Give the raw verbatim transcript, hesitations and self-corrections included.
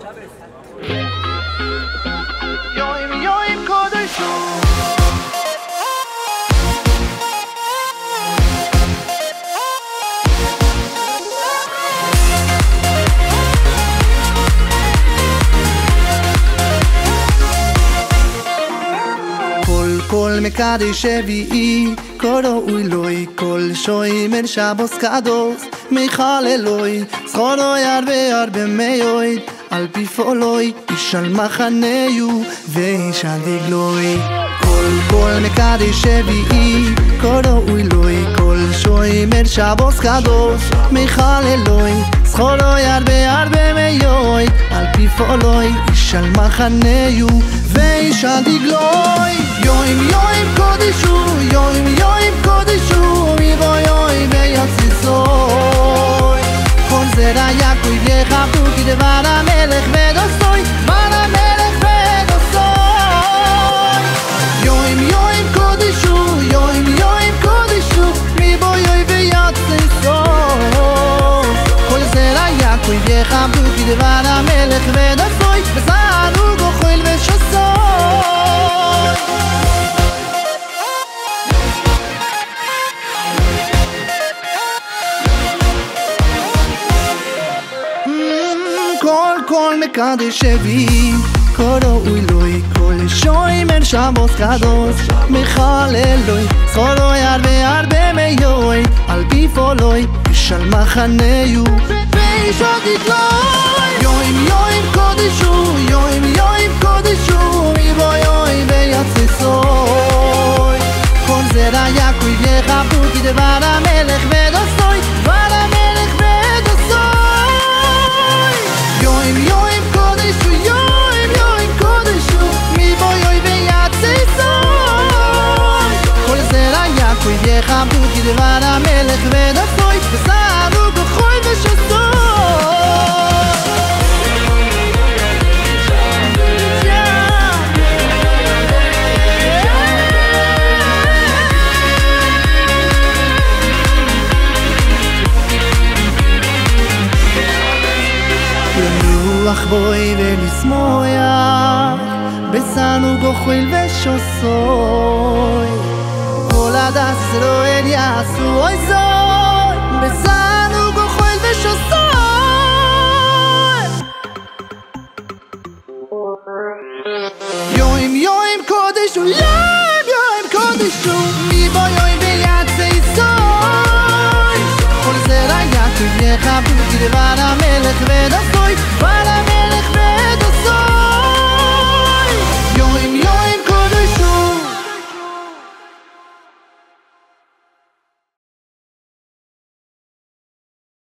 יוים יוים קודש הוא כל מקדש שביעי, כל ראוי לוי, כל שוימר שבוס קדוש, מיכל אלוהי, זכורוי הרבה הרבה מאוהד, על פי פועלוי, איש על מחנהו, ואיש על דגלוי. כל כל מקדש שביעי, כל ראוי לוי, כל שוימר שבוס קדוש, מיכל אלוהי, זכורוי הרבה הרבה מאוהד, על פי פועלוי, איש על מחנהו, ואיש על דגלוי. יוים יוים קודש הוא, יוים יוים קודש הוא, מבוא יוים ויציסוי. כל זרע יעקב יכבדו כדבר המלך ודוסוי, דבר המלך ודוסוי. יוים יוים קודש הוא, יוים יוים קודש הוא, מבוא יוים ויציסוי. כל זרע יעקב יכבדו כדבר המלך ודוסוי, וזרעו גוחל ושסוי. כל כל מקדש שביעי, כל ראוי לוי, כל שוימר שבוס קדוש, מיכל אלוהי, זכורוי הרבה הרבה מאוהד, על פי פועלוי, איש על מחנהו, ואיש על דגלוי. יוים יוים קודש הוא, יוים יוim קודש הוא, מבוא יוים ויציסוי. כל זרע יעקב יכבדו כדבר המלך ודוסוי, דבר המלך ודוסוי. יוים יוים קודש הוא, יוים יוים קודש הוא, מבוא יוים ויציסוי. כל זרע יעקב יכבדו כדבר המלך ודוסוי, וזרעו גוחל ושסוי. לנוח בוי ולשמוח, בסנו גוחל ושוסוי. כל הדס ישראל יעשו אוי זוי, בסנו גוחל ושוסוי. יוים יוים קודש הוא, יוים יוים קודש הוא, מבוא יוים ויציסוי. כל זרע יעקב יכבדו כדבר המלך ודוסוי,